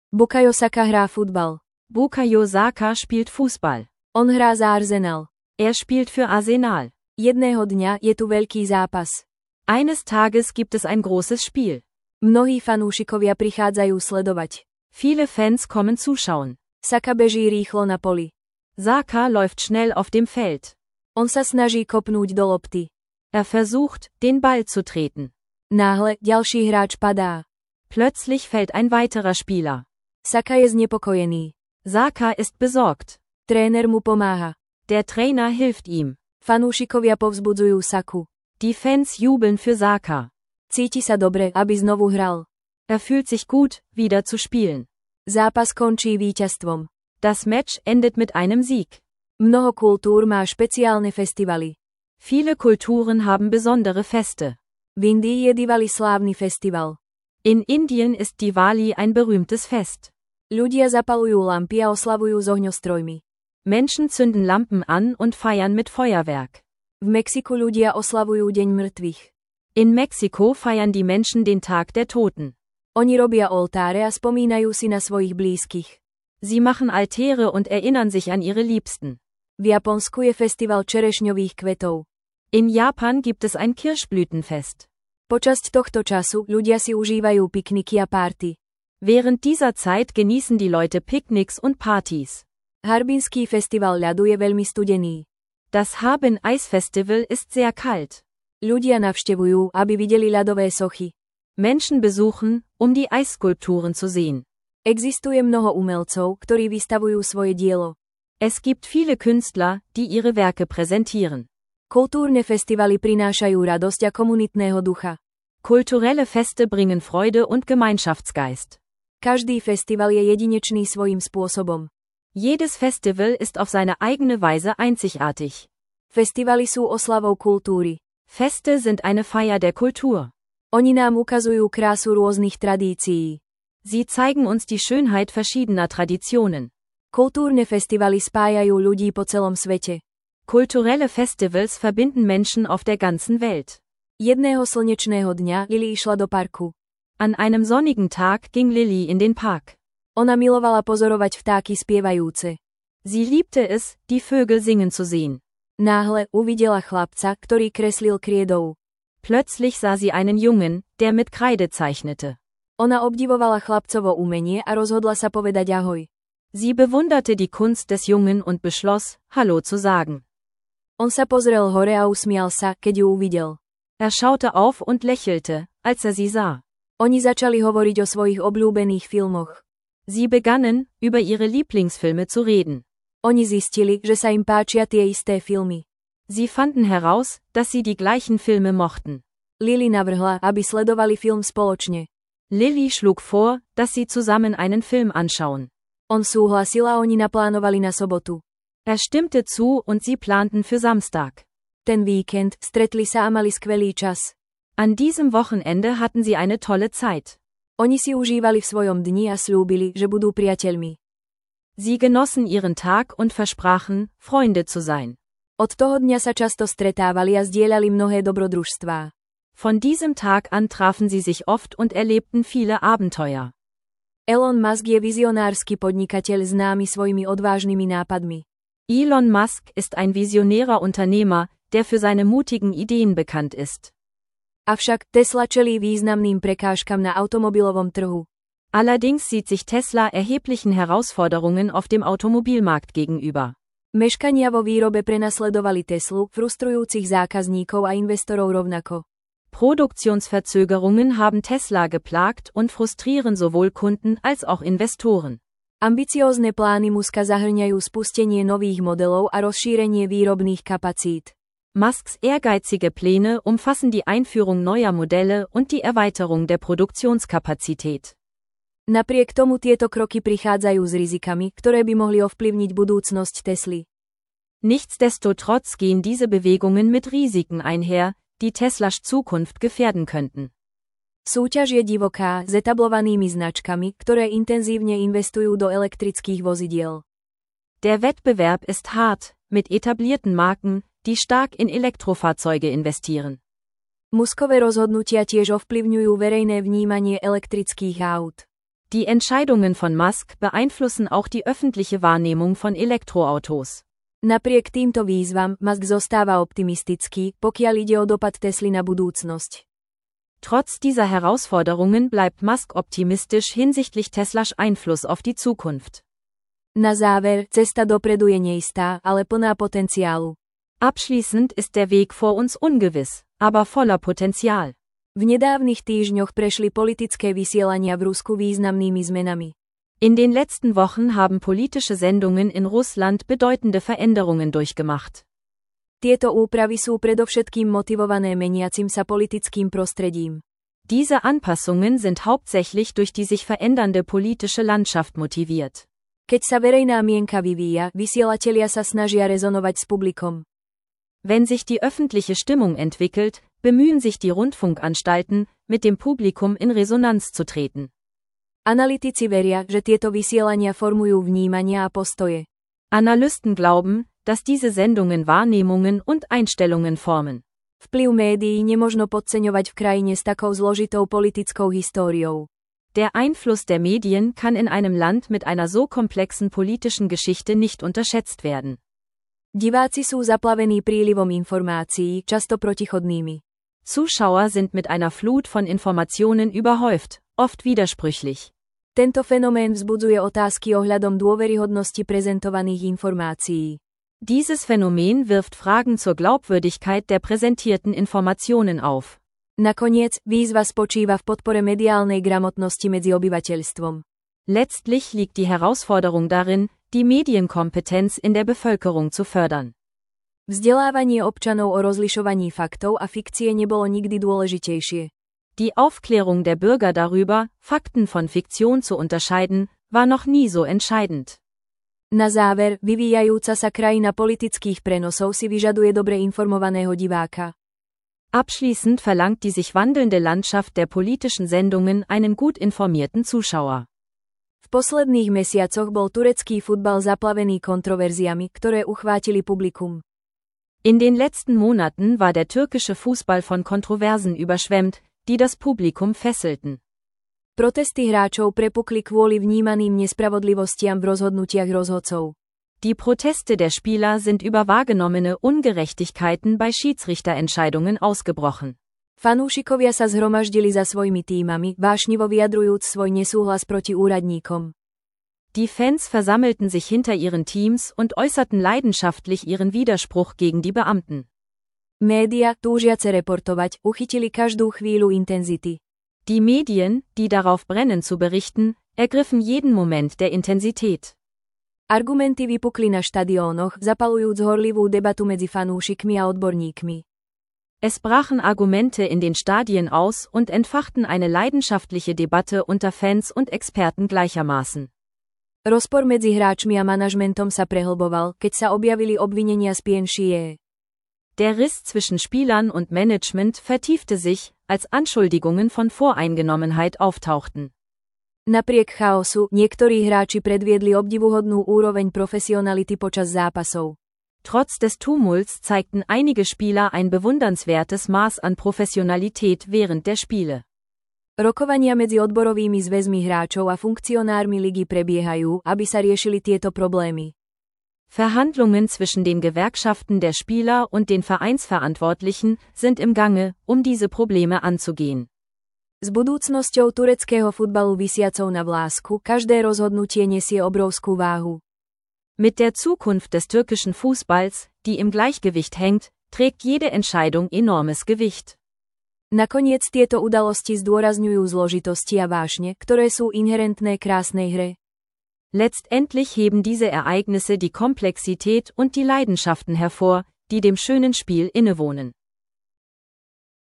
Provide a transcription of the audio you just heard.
Bukayo Saka hrá futbal. Bukayo Saka spielt Fußball. On hrá za Arsenal. Er spielt für Arsenal. Jedného dňa je tu veľký zápas. Eines Tages gibt es ein großes Spiel. Mnohí fanúšikovia prichádzajú sledovať. Viele Fans kommen zuschauen. Saka beží rýchlo na poli. Saka läuft schnell auf dem Feld. On sa snaží kopnúť do lopty. Er versucht, den Ball zu treten. Náhle ďalší hráč padá. Plötzlich fällt ein weiterer Spieler. Saka je znepokojený. Saka ist besorgt. Tréner mu pomáha. Der Trainer hilft ihm. Fanúšikovia povzbudzujú Saku. Die Fans jubeln für Saka. Cíti sa dobre, aby znovu hral. Er fühlt sich gut, wieder zu spielen. Zápas končí víťazstvom. Das Match endet mit einem Sieg. Mnoho kultúr má špeciálne festivaly. Viele Kulturen haben besondere Feste. V Indii je Diwali slávny festival. In Indien ist Diwali ein berühmtes Fest. Ľudia zapalujú lampy a oslavujú s ohňostrojmi. Menschen zünden Lampen an und feiern mit Feuerwerk. V Mexiku ľudia oslavujú Deň mŕtvych. In Mexiko feiern die Menschen den Tag der Toten. Oni robia oltáre a spomínajú si na svojich blízkych. Sie machen Altäre und erinnern sich an ihre Liebsten. V Japonsku je festival čerešňových kvetov. In Japan gibt es ein Kirschblütenfest. Počas tohto času ľudia si užívajú pikniky a párty. Während dieser Zeit genießen die Leute Picknicks und Partys. Harbinský festival ľadu je veľmi studený. Das Harbin Eisfestival ist sehr kalt. Ľudia navštevujú, aby videli ľadové sochy. Menschen besuchen, um die Eisskulpturen zu sehen. Existuje mnoho umelcov, ktorí vystavujú svoje dielo. Es gibt viele Künstler, die ihre Werke präsentieren. Kultúrne festivaly prinášajú radosť a komunitného ducha. Kulturelle Feste bringen Freude und Gemeinschaftsgeist. Každý festival je jedinečný svojím spôsobom. Jedes Festival ist auf seine eigene Weise einzigartig. Festivaly sú oslavou kultúry. Feste sind eine Feier der Kultur. Oni nám ukazujú krásu rôznych tradícií. Sie zeigen uns die Schönheit verschiedener Traditionen. Kultúrne festivaly spájajú ľudí po celom svete. Kulturelle Festivals verbinden Menschen auf der ganzen Welt. Jedného slnečného dňa Lily išla do parku. An einem sonnigen Tag ging Lily in den Park. Ona milovala pozorovať vtáky spievajúce. Sie liebte es, die Vögel singen zu sehen. Náhle uvidela chlapca, ktorý kreslil kriedou. Plötzlich sah sie einen Jungen, der mit Kreide zeichnete. Ona obdivovala chlapcovo umenie a rozhodla sa povedať ahoj. Sie bewunderte die Kunst des Jungen und beschloss, Hallo zu sagen. On sa pozrel hore a usmial sa, keď ju uvidel. Er schaute auf und lächelte, als er sie sah. Oni začali hovoriť o svojich obľúbených filmoch. Sie begannen, über ihre Lieblingsfilme zu reden. Oni zistili, že sa im páčia tie isté filmy. Sie fanden heraus, dass sie die gleichen Filme mochten. Lily navrhla, aby sledovali film spoločne. Lily schlug vor, dass sie zusammen einen Film anschauen. On súhlasil a oni naplánovali na sobotu. Er stimmte zu und sie planten für Samstag. Ten víkend stretli sa a mali skvelý čas. An diesem Wochenende hatten sie eine tolle Zeit. Oni si užívali v svojom dni a slúbili, že budú priateľmi. Sie genossen ihren Tag und versprachen, Freunde zu sein. Od toho dňa sa často stretávali a zdieľali mnohé dobrodružstvá. Von diesem Tag an trafen sie sich oft und erlebten viele Abenteuer. Elon Musk je vizionársky podnikateľ známy svojimi odvážnymi nápadmi. Elon Musk ist ein visionärer Unternehmer, der für seine mutigen Ideen bekannt ist. Avšak Tesla čelí významným prekážkam na automobilovom trhu. Allerdings sieht sich Tesla erheblichen Herausforderungen auf dem Automobilmarkt gegenüber. Meškania vo výrobe prenasledovali Teslu, frustrujúcich zákazníkov a investorov rovnako. Produktionsverzögerungen haben Tesla geplagt und frustrieren sowohl Kunden als auch Investoren. Ambiciózne plány Muska zahrňajú spustenie nových modelov a rozšírenie výrobných kapacít. Musks ehrgeizige Pläne umfassen die Einführung neuer Modelle und die Erweiterung der Produktionskapazität. Napriek tomu tieto kroky prichádzajú s rizikami, ktoré by mohli ovplyvniť budúcnosť Tesly. Nichtsdestotrotz gehen diese Bewegungen mit Risiken einher, die Teslas Zukunft gefährden könnten. Súťaž je divoká, s etablovanými značkami, ktoré intenzívne investujú do elektrických vozidiel. Der Wettbewerb ist hart, mit etablierten Marken, die stark in Elektrofahrzeuge investieren. Muskové rozhodnutia tiež ovplyvňujú verejné vnímanie elektrických aut. Die Entscheidungen von Musk beeinflussen auch die öffentliche Wahrnehmung von Elektroautos. Napriek týmto výzvam, Musk zostáva optimistický, pokiaľ ide o dopad Tesly na budúcnosť. Trotz dieser Herausforderungen bleibt Musk optimistisch hinsichtlich Teslas Einfluss auf die Zukunft. Na záver, cesta dopredu je neistá, ale plná potenciálu. Abschließend ist der Weg vor uns ungewiss, aber voller Potenzial. V nedávnych týždňoch prešli politické vysielania v Rusku významnými zmenami. In den letzten Wochen haben politische Sendungen in Russland bedeutende Veränderungen durchgemacht. Tieto úpravy sú predovšetkým motivované meniacim sa politickým prostredím. Diese Anpassungen sind hauptsächlich durch die sich verändernde politische Landschaft motiviert. Keď sa verejná mienka vyvíja, vysielatelia sa snažia rezonovať s publikom. Wenn sich die öffentliche Stimmung entwickelt, bemühen sich die Rundfunkanstalten, mit dem Publikum in Resonanz zu treten. Analytici veria, že tieto vysielania formujú vnímania a postoje. Analysten glauben, dass diese Sendungen Wahrnehmungen und Einstellungen formen. Vplyv médií nemožno podceňovať v krajine s takou zložitou politickou históriou. Der Einfluss der Medien kann in einem Land mit einer so komplexen politischen Geschichte nicht unterschätzt werden. Diváci sú zaplavení prílivom informácií, často protichodnými. Zuschauer sind mit einer Flut von Informationen überhäuft, oft widersprüchlich. Tento fenomén vzbudzuje otázky ohľadom dôveryhodnosti prezentovaných informácií. Dieses Phänomen wirft Fragen zur Glaubwürdigkeit der präsentierten Informationen auf. Nakoniec, výzva spočíva v podpore mediálnej gramotnosti medzi obyvateľstvom. Letztlich liegt die Herausforderung darin, die Medienkompetenz in der Bevölkerung zu fördern. Vzdelávanie občanov o rozlišovaní faktov a fikcie nebolo nikdy dôležitejšie. Die Aufklärung der Bürger darüber, Fakten von Fiktion zu unterscheiden, war noch nie so entscheidend. Na záver, vyvíjajúca sa krajina politických prenosov si vyžaduje dobre informovaného diváka. Abschließend verlangt die sich wandelnde Landschaft der politischen Sendungen einen gut informierten Zuschauer. V posledných mesiacoch bol turecký futbal zaplavený kontroverziami, ktoré uchvátili publikum. In den letzten Monaten war der türkische Fußball von Kontroversen überschwemmt, die das Publikum fesselten. Protesty hráčov prepukli kvôli vnímaným nespravodlivostiam v rozhodnutiach rozhodcov. Die Proteste der Spieler sind über wahrgenommene Ungerechtigkeiten bei Schiedsrichterentscheidungen ausgebrochen. Fanúšikovia sa zhromaždili za svojimi tímami, vášnivo vyjadrujúc svoj nesúhlas proti úradníkom. Die Fans versammelten sich hinter ihren Teams und äußerten leidenschaftlich ihren Widerspruch gegen die Beamten. Média, túžiace reportovať, uchytili každú chvíľu intenzity. Die Medien, die darauf brennen zu berichten, ergriffen jeden Moment der Intensität. Argumenty vypukli na štadiónoch, zapalujúc horlivú debatu medzi fanúšikmi a odborníkmi. Es brachen Argumente in den Stadien aus und entfachten eine leidenschaftliche Debatte unter Fans und Experten gleichermaßen. Rozpor medzi hráčmi a manažmentom sa prehlboval, keď sa objavili obvinenia z PNCE. Der Riss zwischen Spielern und Management vertiefte sich, als Anschuldigungen von Voreingenommenheit auftauchten. Napriek chaosu, niektorí hráči predviedli obdivuhodnú úroveň profesionality počas zápasov. Trotz des Tumults zeigten einige Spieler ein bewundernswertes Maß an Professionalität während der Spiele. Rokovania medzi odborovými zväzmi hráčov a funkcionármi ligy prebiehajú, aby sa riešili tieto problémy. Verhandlungen zwischen den Gewerkschaften der Spieler und den Vereinsverantwortlichen sind im Gange, um diese Probleme anzugehen. S budúcnosťou tureckého futbalu visiacou na vlásku, každé rozhodnutie nesie obrovskú váhu. Mit der Zukunft des türkischen Fußballs, die im Gleichgewicht hängt, trägt jede Entscheidung enormes Gewicht. Nakoniec tieto udalosti zdôrazňujú zložitosti a vášne, ktoré sú inherentné krásnej hre. Letztendlich heben diese Ereignisse die Komplexität und die Leidenschaften hervor, die dem schönen Spiel innewohnen.